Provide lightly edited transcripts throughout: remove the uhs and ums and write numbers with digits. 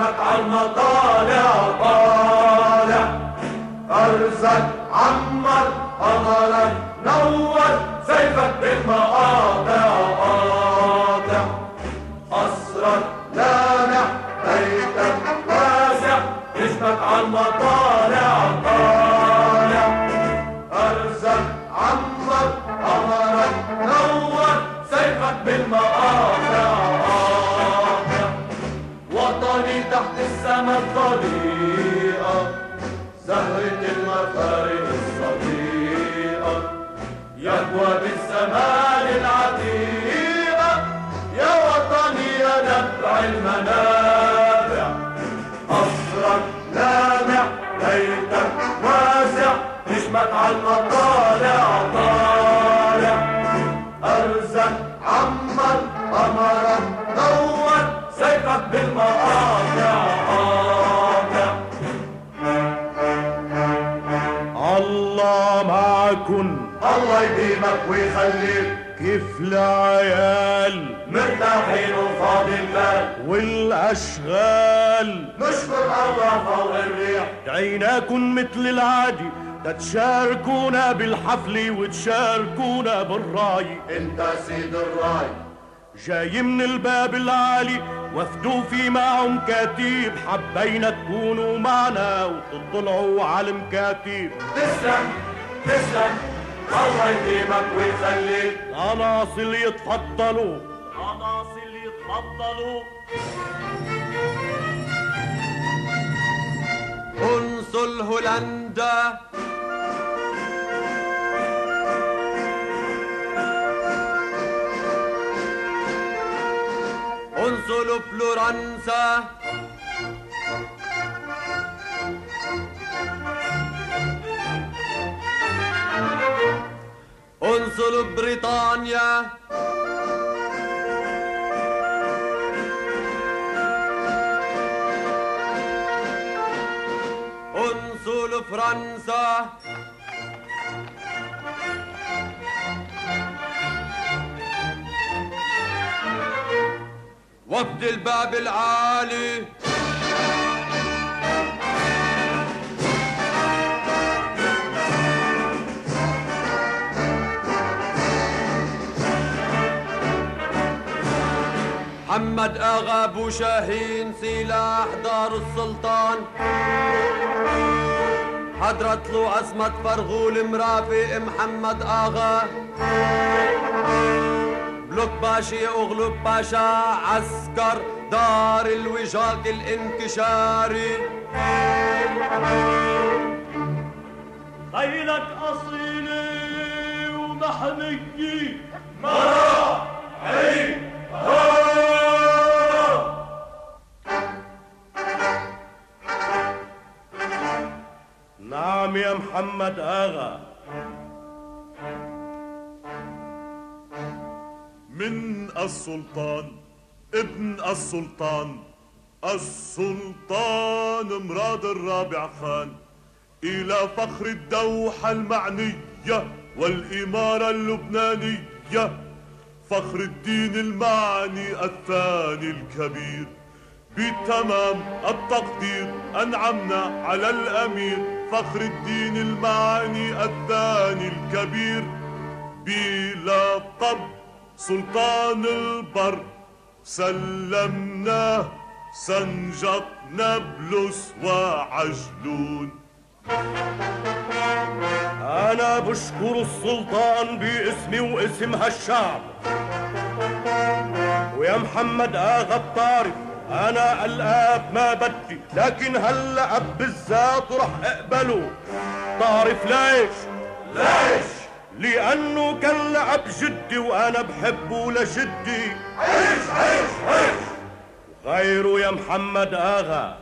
اسمك عالمطالع طالع، أرزك عمر قمرك نور، سيفك بالمقاطع قاطع، قصرك لامع بيتك واسع، اسمك عالمطالع طالع، أرزك عمر قمرك نور، سيفك بالمقاطع قاطع، وطني تحت السما الضليقة، زهرة المفارق الصديقة، يقوى بالزمان العتيقة، يا وطني يا نبع المنابع، قصرك لامع بيتك واسع، نجمك عالمطالع طالع، أرزك عمر قمرك نور، سيفك بالمقاطع قاطع. الله معكن، الله يديمك ويخليك، كيف العيال مرتاحين وفاضي البال، والأشغال نشكر الله فوق الريح، دعيناكن مثل العادي تتشاركونا بالحفل وتشاركونا بالراي. انت سيد الراي، جاي من الباب العالي وفدوا في معهم كتيب، حبينا تكونوا معنا وتطلعوا على المكاتيب. تسلم تسلم، الله يديمك ويخليك، العناصل يتفضلوا، العناصل يتفضلوا. قنصل هولندا، قنصل فلورنسا، قنصل بريطانيا، قنصل فرنسا، وفد الباب العالي، محمد آغا أبو شاهين، سلاح دار السلطان، حضرة له عصمت فرغول، مرافق محمد آغا، بلوك باشي أغلب باشا، عسكر دار الوجاك الانكشاري. خيلك أصيلة ومحمية، مراحي نعم يا محمد آغا. من السلطان ابن السلطان، السلطان مراد الرابع خان، إلى فخر الدوحة المعنية والإمارة اللبنانية، فخر الدين المعني الثاني الكبير، بتمام التقدير أنعمنا على الأمير فخر الدين المعني الثاني الكبير، بلقب سلطان البر، سلمناه سنجق نابلس وعجلون. أنا بشكر السلطان باسمي واسم هالشعب، ويا محمد آغا الطارق، أنا الآب ما بدي، لكن هاللقب بالذات رح أقبله. تعرف ليش؟ ليش؟ لأنه كان لعب جدي وأنا بحبه لجدي. عيش عيش عيش. غيره يا محمد آغا.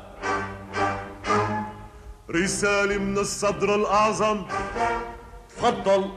رسالة من الصدر الأعظم. تفضل.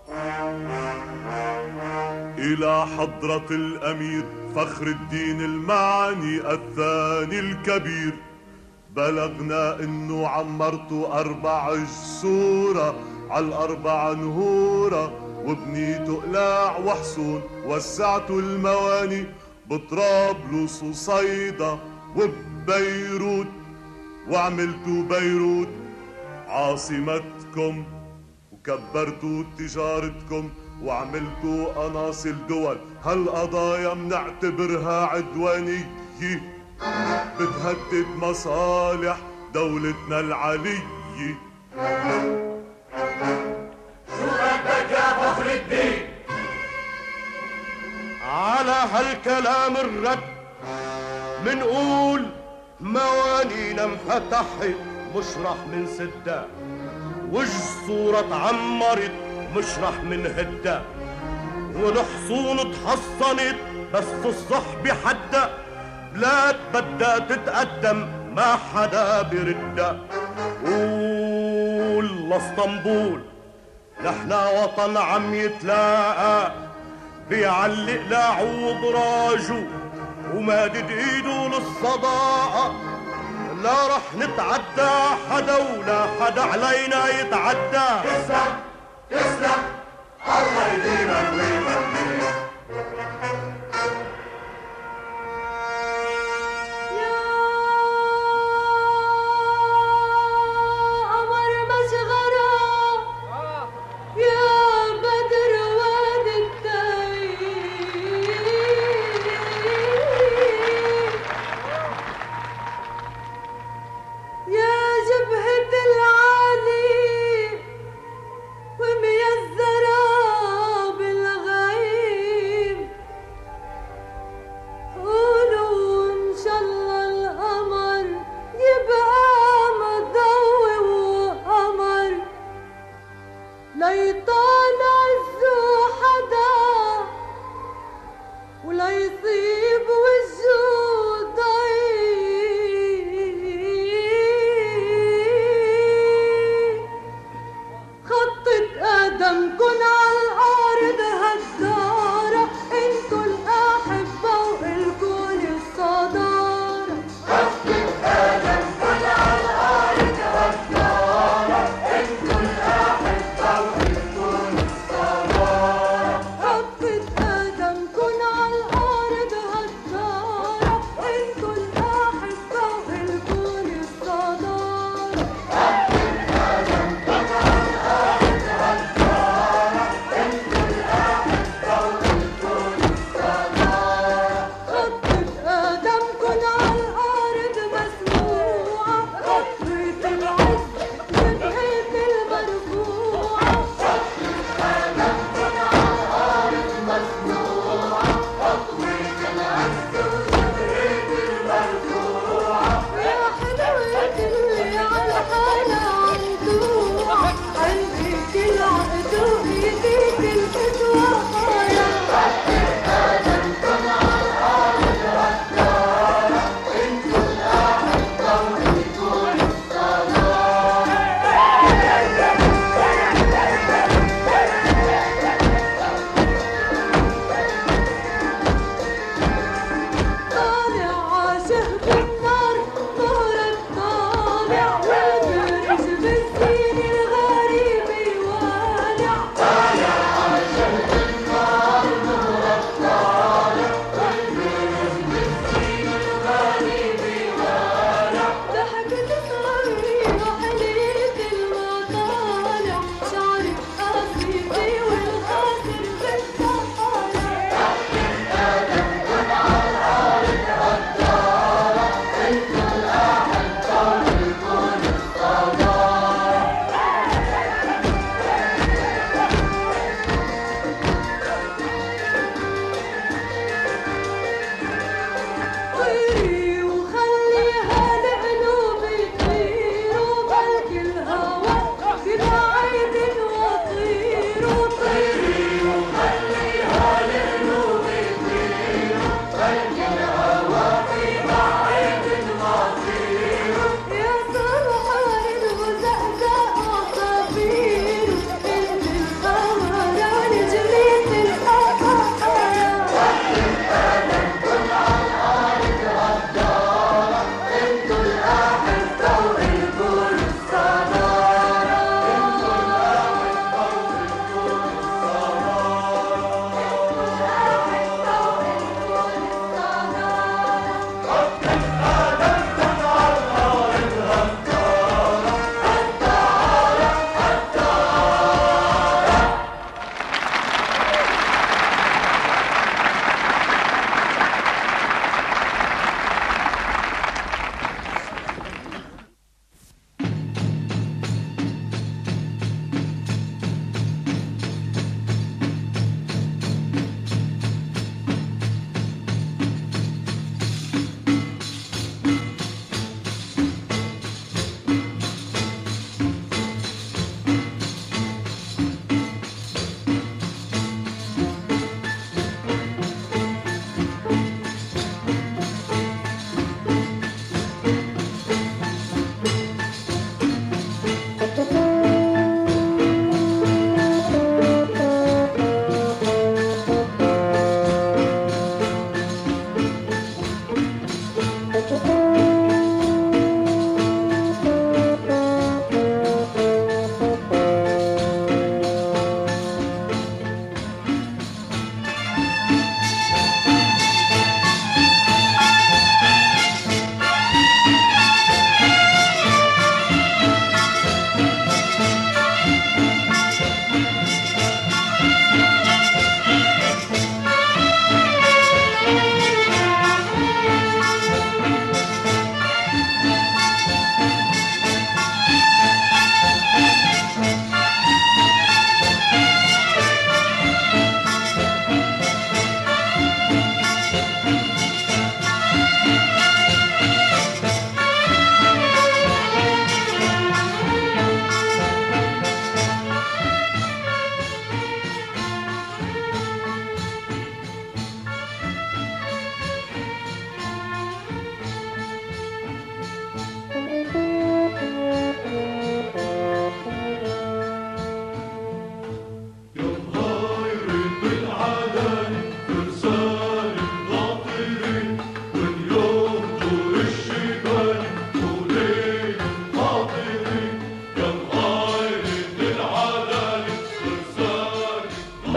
إلى حضرة الأمير فخر الدين المعني الثاني الكبير، بلغنا إنه عمرتوا 4 جسورة عالأربع نهورة، وبنيتوا قلاع وحصون، وسعتوا المواني بطرابلس وصيدا، وببيروت، وعملتوا بيروت عاصمتكم، وكبرتوا تجارتكم، وعملتوا قناصل دول. هالقضايا منعتبرها عدوانية بتهدد مصالح دولتنا العلية. شو بدك يا فخر الدين؟ على هالكلام الرد منقول موانينا انفتحت مش رح من سدها، والصورة اتعمرت مش رح من هدها، والحصون اتحصنت بس الصحب حدا، بلاد بدها تتقدم ما حدا بردها. قول لاسطنبول نحنا وطن عم يتلاقى، بيعلق لعوب راجو ومادد ايده للصداقة، لا رح نتعدى حدا ولا حدا علينا يتعدى. تسلم تسلم الله يديمك ويخليك.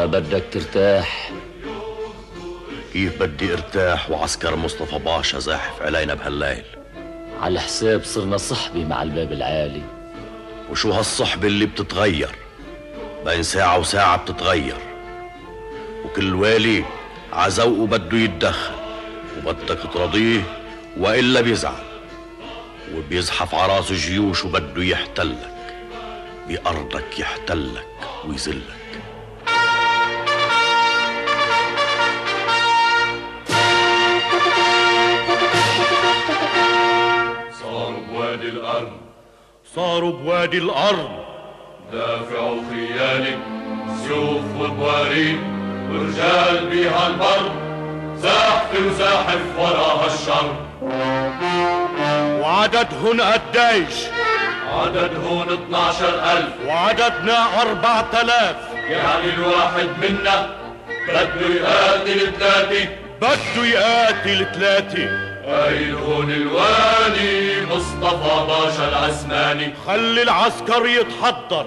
بدك ترتاح؟ كيف بدي ارتاح وعسكر مصطفى باشا زاحف علينا بهالليل؟ على حساب صرنا صحبة مع الباب العالي. وشو هالصحبة اللي بتتغير بين ساعة وساعة بتتغير، وكل والي عزوقه بده يتدخل وبدك ترضيه وإلا بيزعل وبيزحف عراسه جيوش وبده يحتلك بأرضك، يحتلك ويذلك. صاروا بوادي الأرض دافع وخيالي، سيوف وبواريد ورجال بيها البر، زاحف وزاحف وراها الشر. وعددهن قديش؟ عددهن 12,000 وعددنا 4000. يعني الواحد منا بده يقاتل 3. بده يقاتل 3. قايل هون الوالي مصطفى باشا العثماني. خلي العسكر يتحضر.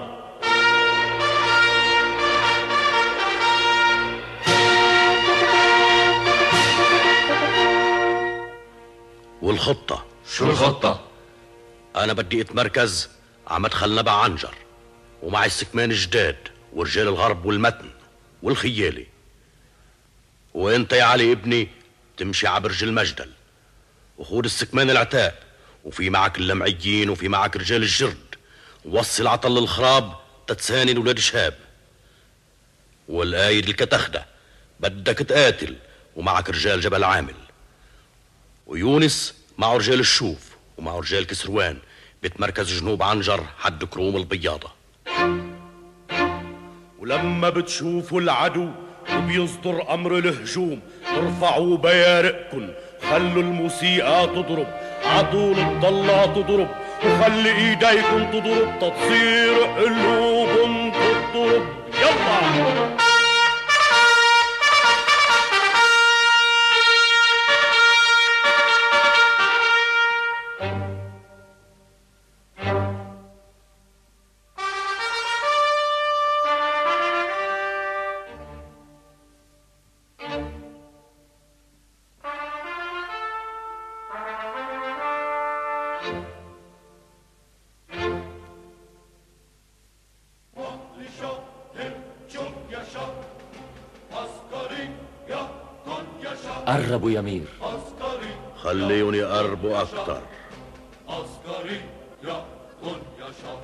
والخطة شو الخطة؟ أنا بدي أتمركز على مدخل نبع عنجر ومع السكمان الجداد ورجال الغرب والمتن والخيالي، وانت يا علي ابني تمشي عبرج المجدل وخود السكمان العتاق، وفي معك اللمعيين وفي معك رجال الجرد، ووصل عطل الخراب تتسانن ولاد شهاب، والقايد الكتخدة بدك تقاتل ومعك رجال جبل عامل، ويونس معه رجال الشوف ومعه رجال كسروان بتمركز جنوب عنجر حد كروم البياضة. ولما بتشوفوا العدو وبيصدر أمر الهجوم ارفعوا بيارقكن، خلوا الموسيقى تضرب، عطول الضلة تضرب، وخلي ايديكم تضرب تتصير قلوبهم تضرب. يلا قربوا يا مير. خليهم يقربوا أكتر. عسكري يا كن يا شر.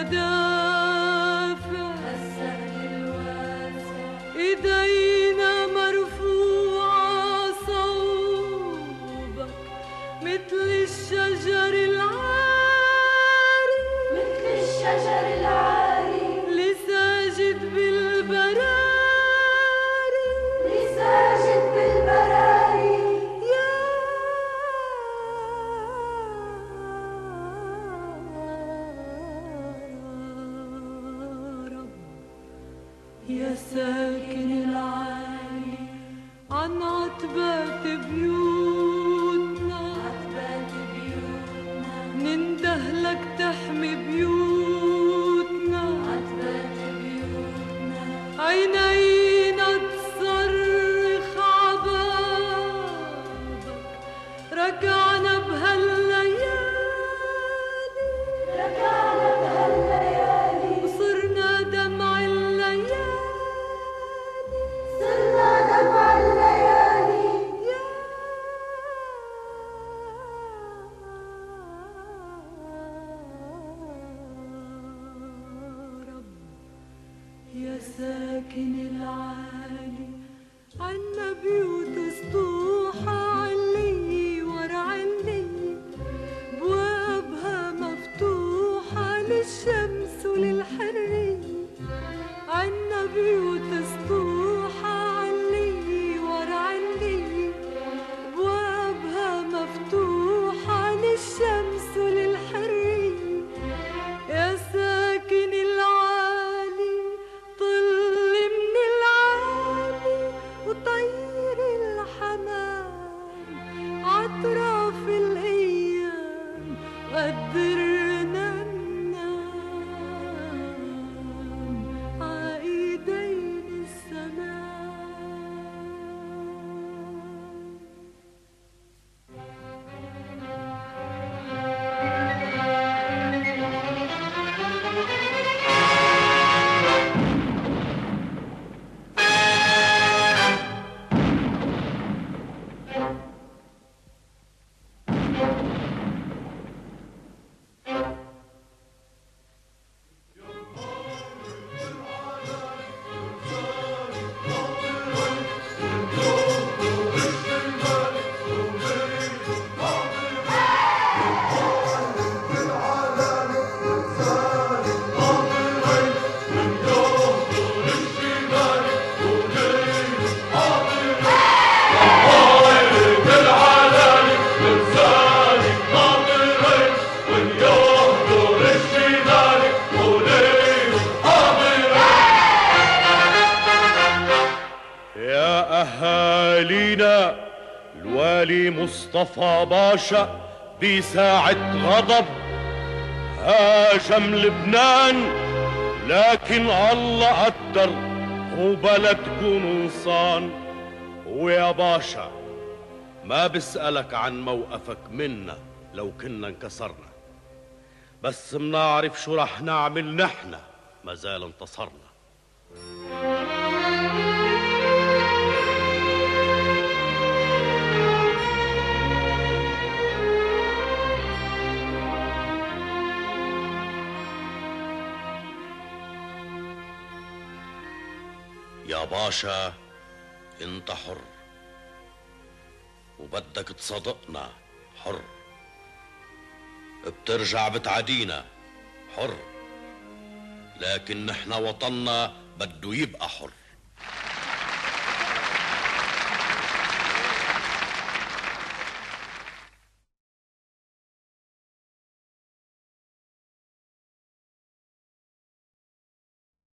المدافع السهل الواسع ايدينا مرفوعة صوبك مثل الشجر العاري مثل الشجر العاري لساجد بالبراري لساجد بالبراري يا ساكن العالي عن عتبات بيوتنا نندهلك تحمي بيوتنا عينينا تصرخ عبابك ركعنا بهالليالي وصرنا دمع الليالي يا ساكن العالي عنا بيوت سطوحة علي ورا علي بوابها مفتوحة للشمس وللحرية عنا بيوت سطوحة علي ورا علي بوابها مفتوحة للشمس وللحرية يا ساكن العالي طل من العالي وطير الحمام عطراف الأيام قدرنا ننام عايدين السماء أهالينا الوالي مصطفى باشا بساعة غضب هاجم لبنان، لكن الله قدر وبلدكم انصان. ويا باشا ما بسألك عن موقفك منا لو كنا انكسرنا، بس منعرف شو رح نعمل نحن ما زال انتصرنا. يا باشا انت حر وبدك تصادقنا حر، بترجع بتعادينا حر، لكن نحن وطننا بده يبقى حر.